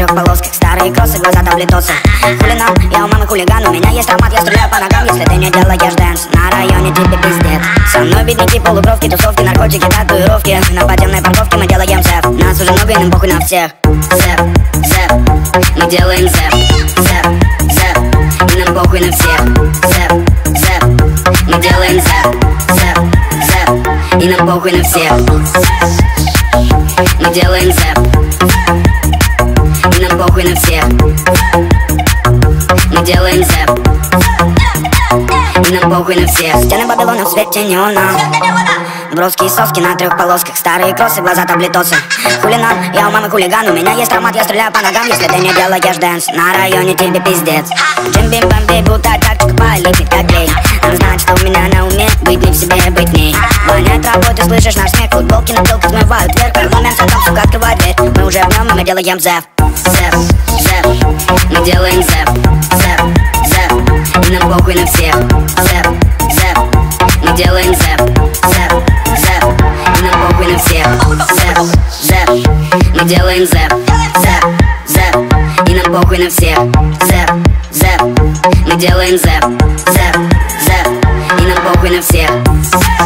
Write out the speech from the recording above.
трех полосках. Старые кроссы, глаза таблетосы. Хули нам, я у мамы хулиган. У меня есть травмат, я стреляю по ногам. Если ты не делаешь дэнс, на районе тебе пиздец. Со мной бедняки, полукровки, тусовки, наркотики, татуировки. На подземной парковке мы делаем зэп. Нас уже много и нам похуй на всех. Зэп, зэп, мы делаем зэп. Зэп, зэп, и нам похуй на всех. Зэп, зэп, мы делаем зэп. Зэп, зэп, и нам похуй на всех. Мы делаем зэп. И нам похуй на всех. Мы делаем зэп. И нам похуй на всех. Стены Вавилона в свете неона. Броские соски на трех полосках. Старые кроссы, глаза таблетосы. Хули нам, я у мамы хулиган. У меня есть травмат, я стреляю по ногам. Если ты не делаешь дэнс, на районе тебе пиздец. Джимби-бамби, будто тактика полипит как клей. Она знает, что у меня на уме. Быть не в себе, быть ней. Воняет травой, ты слышишь наш смех. Футболки на телке смывают вверх. В момент, когда сука открывает дверь. Мы уже в нем, и мы делаем зэп. Зэп, зэп, мы делаем зэп. Зэп, зэп, и нам похуй на всех. Зэп, зэп, мы делаем зэп. Зэп, зэп, и нам похуй на всех. Зэп, зэп, мы делаем зэп. Зэп, зэп, и нам похуй на всех. Зэп, зэп, мы делаем зэп. Зэп, зэп, и нам похуй на всех.